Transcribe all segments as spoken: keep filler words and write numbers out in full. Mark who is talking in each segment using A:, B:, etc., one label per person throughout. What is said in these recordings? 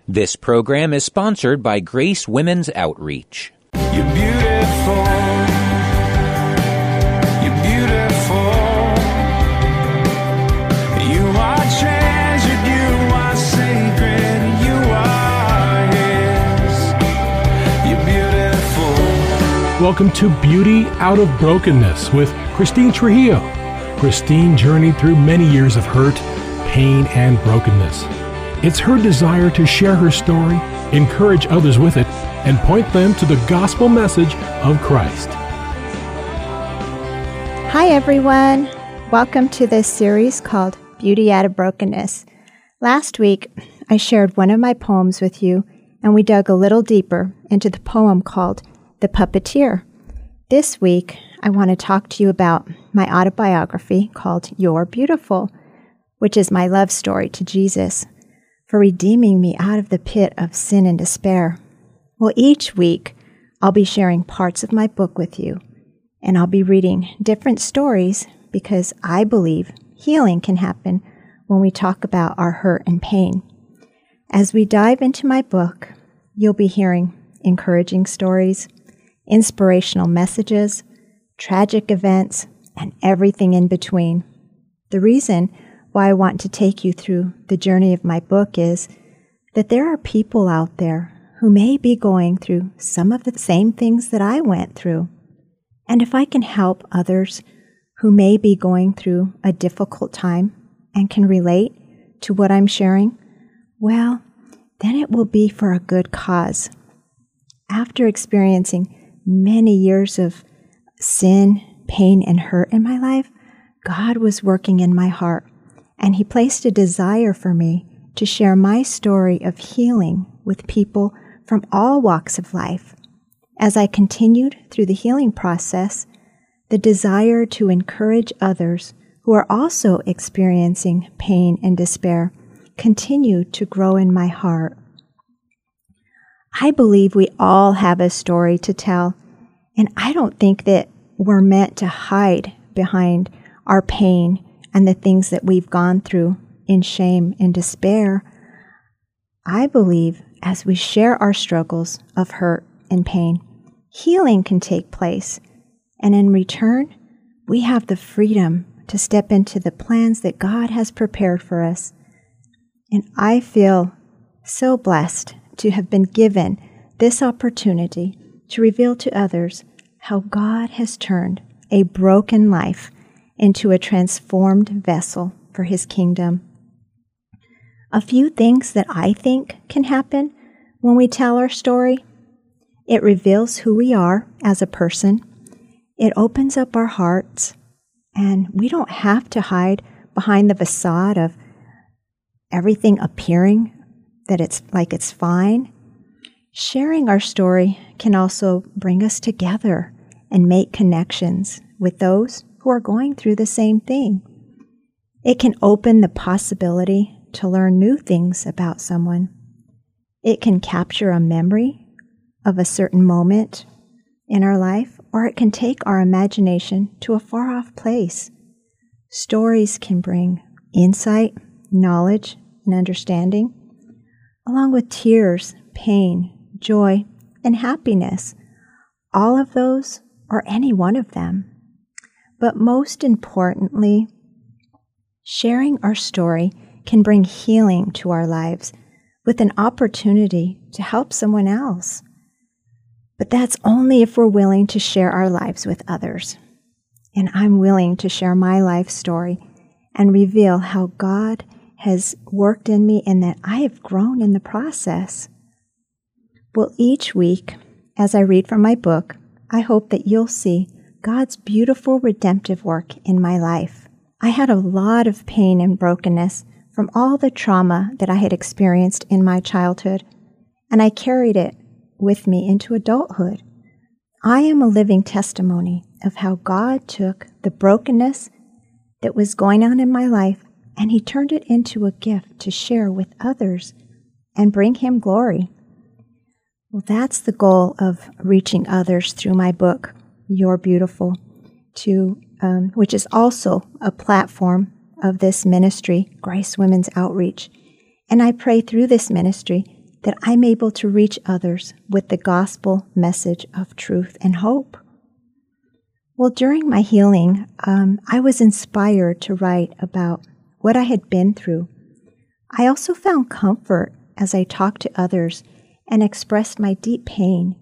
A: This program is sponsored by Grace Women's Outreach.
B: You're beautiful. You're beautiful. You are treasured. You are sacred. You are His. You're beautiful.
C: Welcome to Beauty Out of Brokenness with Christine Trujillo. Christine journeyed through many years of hurt, pain, and brokenness. It's her desire to share her story, encourage others with it, and point them to the gospel message of Christ.
D: Hi everyone. Welcome to this series called Beauty Out of Brokenness. Last week, I shared one of my poems with you, and we dug a little deeper into the poem called The Puppeteer. This week, I want to talk to you about my autobiography called You're Beautiful, which is my love story to Jesus for redeeming me out of the pit of sin and despair. Well, each week, I'll be sharing parts of my book with you, and I'll be reading different stories because I believe healing can happen when we talk about our hurt and pain. As we dive into my book, you'll be hearing encouraging stories, inspirational messages, tragic events, and everything in between. The reason why I want to take you through the journey of my book is that there are people out there who may be going through some of the same things that I went through. And if I can help others who may be going through a difficult time and can relate to what I'm sharing, well, then it will be for a good cause. After experiencing many years of sin, pain, and hurt in my life, God was working in my heart, and He placed a desire for me to share my story of healing with people from all walks of life. As I continued through the healing process, the desire to encourage others who are also experiencing pain and despair continued to grow in my heart. I believe we all have a story to tell, and I don't think that we're meant to hide behind our pain and the things that we've gone through in shame and despair. I believe as we share our struggles of hurt and pain, healing can take place, and in return, we have the freedom to step into the plans that God has prepared for us. And I feel so blessed to have been given this opportunity to reveal to others how God has turned a broken life into a transformed vessel for His kingdom. A few things that I think can happen when we tell our story. It reveals who we are as a person. It opens up our hearts, and we don't have to hide behind the facade of everything appearing that it's like it's fine. Sharing our story can also bring us together and make connections with those who are going through the same thing. It can open the possibility to learn new things about someone. It can capture a memory of a certain moment in our life, or it can take our imagination to a far-off place. Stories can bring insight, knowledge, and understanding, along with tears, pain, joy, and happiness. All of those, or any one of them. But most importantly, sharing our story can bring healing to our lives with an opportunity to help someone else. But that's only if we're willing to share our lives with others. And I'm willing to share my life story and reveal how God has worked in me and that I have grown in the process. Well, each week, as I read from my book, I hope that you'll see God's beautiful redemptive work in my life. I had a lot of pain and brokenness from all the trauma that I had experienced in my childhood, and I carried it with me into adulthood. I am a living testimony of how God took the brokenness that was going on in my life and He turned it into a gift to share with others and bring Him glory. Well, that's the goal of reaching others through my book, You're Beautiful, to um, which is also a platform of this ministry, Grace Women's Outreach. And I pray through this ministry that I'm able to reach others with the gospel message of truth and hope. Well, during my healing, um, I was inspired to write about what I had been through. I also found comfort as I talked to others and expressed my deep pain.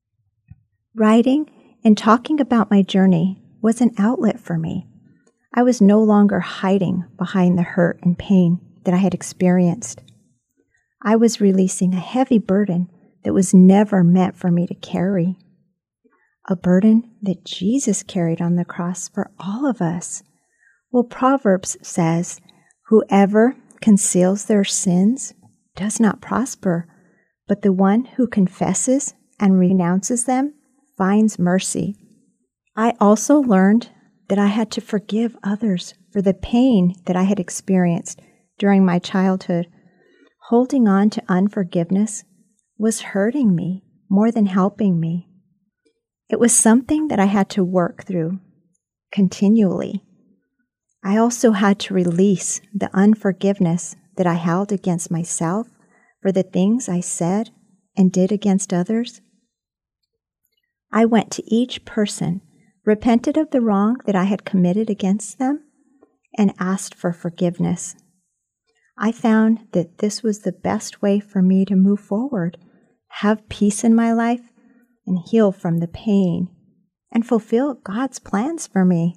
D: Writing and talking about my journey was an outlet for me. I was no longer hiding behind the hurt and pain that I had experienced. I was releasing a heavy burden that was never meant for me to carry. A burden that Jesus carried on the cross for all of us. Well, Proverbs says, "Whoever conceals their sins does not prosper, but the one who confesses and renounces them finds mercy." I also learned that I had to forgive others for the pain that I had experienced during my childhood. Holding on to unforgiveness was hurting me more than helping me. It was something that I had to work through continually. I also had to release the unforgiveness that I held against myself for the things I said and did against others. I went to each person, repented of the wrong that I had committed against them, and asked for forgiveness. I found that this was the best way for me to move forward, have peace in my life, and heal from the pain, and fulfill God's plans for me.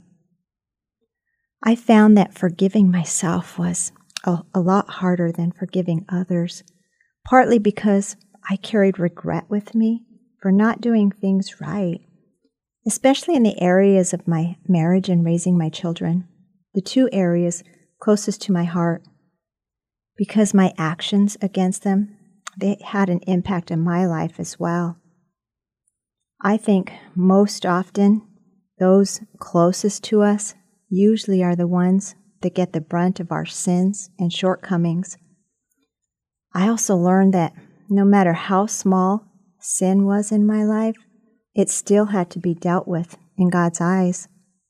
D: I found that forgiving myself was a, a lot harder than forgiving others, partly because I carried regret with me for not doing things right, especially in the areas of my marriage and raising my children, the two areas closest to my heart. Because my actions against them, they had an impact in my life as well. I think most often those closest to us usually are the ones that get the brunt of our sins and shortcomings. I also learned that no matter how small sin was in my life, it still had to be dealt with in God's eyes.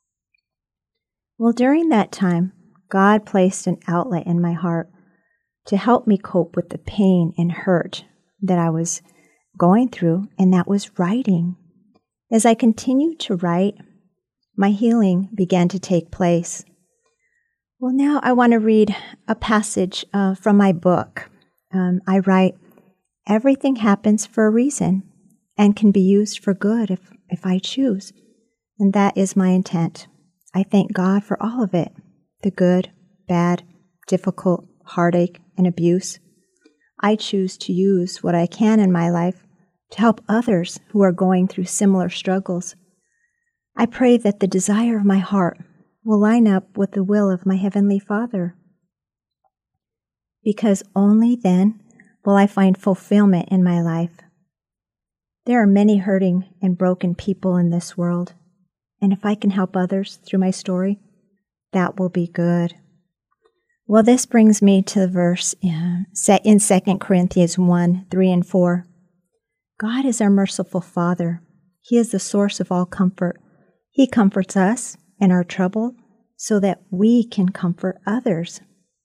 D: Well, during that time, God placed an outlet in my heart to help me cope with the pain and hurt that I was going through, and that was writing. As I continued to write, my healing began to take place. Well, now I want to read a passage uh, from my book. Um, I write, "Everything happens for a reason and can be used for good if, if I choose. And that is my intent. I thank God for all of it, the good, bad, difficult, heartache, and abuse. I choose to use what I can in my life to help others who are going through similar struggles. I pray that the desire of my heart will line up with the will of my Heavenly Father, because only then will I find fulfillment in my life. There are many hurting and broken people in this world, and if I can help others through my story, that will be good." Well, this brings me to the verse in Second Corinthians one, three and four. "God is our merciful Father. He is the source of all comfort. He comforts us in our trouble so that we can comfort others."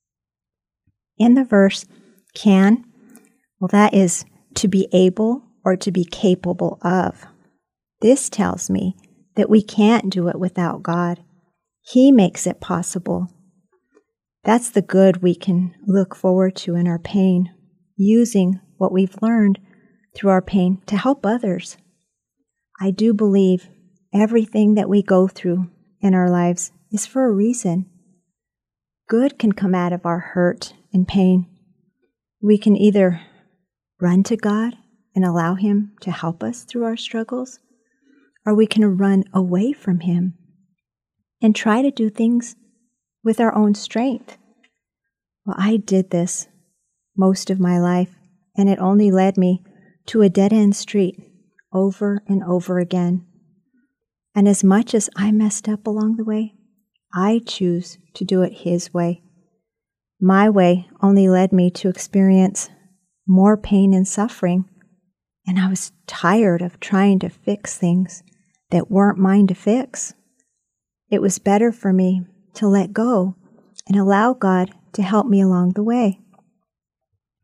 D: In the verse, can, well, that is to be able or to be capable of. This tells me that we can't do it without God. He makes it possible. That's the good we can look forward to in our pain, using what we've learned through our pain to help others. I do believe everything that we go through in our lives is for a reason. Good can come out of our hurt and pain. We can either run to God and allow Him to help us through our struggles, or we can run away from Him and try to do things with our own strength. Well, I did this most of my life, and it only led me to a dead-end street over and over again. And as much as I messed up along the way, I choose to do it His way. My way only led me to experience more pain and suffering, and I was tired of trying to fix things that weren't mine to fix. It was better for me to let go and allow God to help me along the way.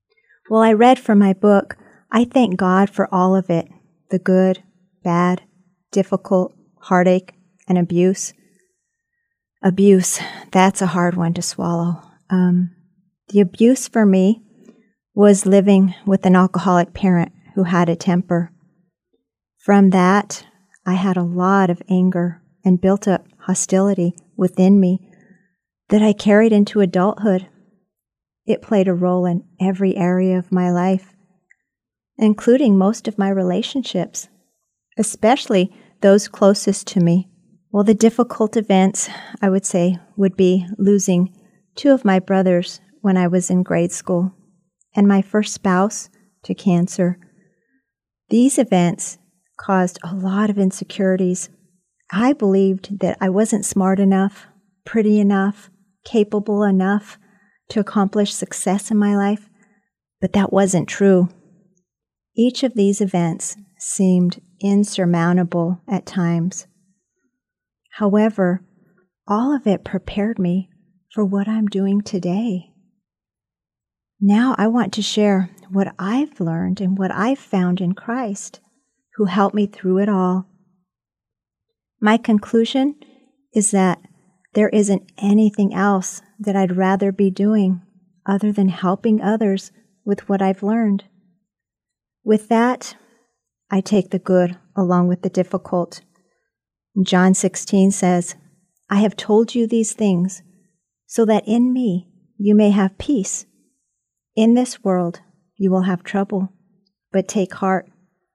D: Well, I read from my book, I thank God for all of it, the good, bad, difficult, heartache, and abuse. Abuse, that's a hard one to swallow. Um, the abuse for me was living with an alcoholic parent who had a temper. From that, I had a lot of anger and built up hostility within me that I carried into adulthood. It played a role in every area of my life, including most of my relationships, especially those closest to me. Well, the difficult events, I would say, would be losing two of my brothers when I was in grade school, and my first spouse to cancer. These events caused a lot of insecurities. I believed that I wasn't smart enough, pretty enough, capable enough to accomplish success in my life, but that wasn't true. Each of these events seemed insurmountable at times. However, all of it prepared me for what I'm doing today. Now I want to share what I've learned and what I've found in Christ, who helped me through it all. My conclusion is that there isn't anything else that I'd rather be doing other than helping others with what I've learned. With that, I take the good along with the difficult. John sixteen says, I have told you these things so that in me you may have peace. In this world you will have trouble, but take heart.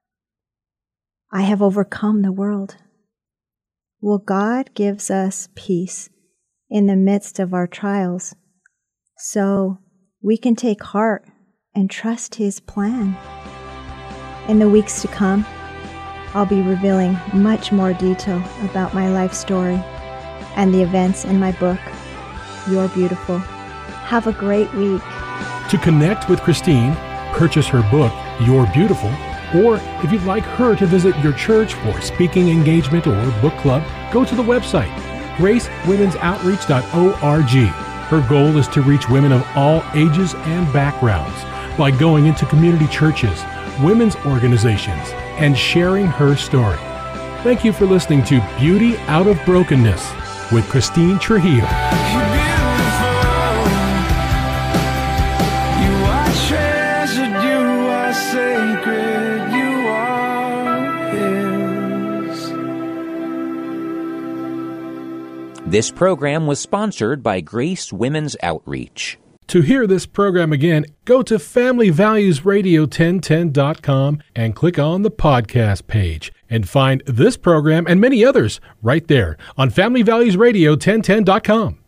D: I have overcome the world. Well, God gives us peace in the midst of our trials, so we can take heart and trust His plan. In the weeks to come, I'll be revealing much more detail about my life story and the events in my book, You're Beautiful. Have a great week.
C: To connect with Christine, purchase her book, You're Beautiful, or if you'd like her to visit your church for speaking engagement or book club, go to the website, grace women's outreach dot org. Her goal is to reach women of all ages and backgrounds by going into community churches, women's organizations, and sharing her story. Thank you for listening to Beauty Out of Brokenness with Christine Trujillo.
B: You're beautiful. You are treasured. You are sacred. You are His.
A: This program was sponsored by Grace Women's Outreach.
C: To hear this program again, go to family values radio ten ten dot com and click on the podcast page and find this program and many others right there on family values radio ten ten dot com.